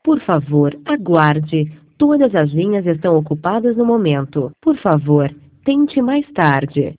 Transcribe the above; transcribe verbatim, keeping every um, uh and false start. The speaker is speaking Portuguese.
Por favor, aguarde. Todas as linhas estão ocupadas no momento. Por favor, tente mais tarde.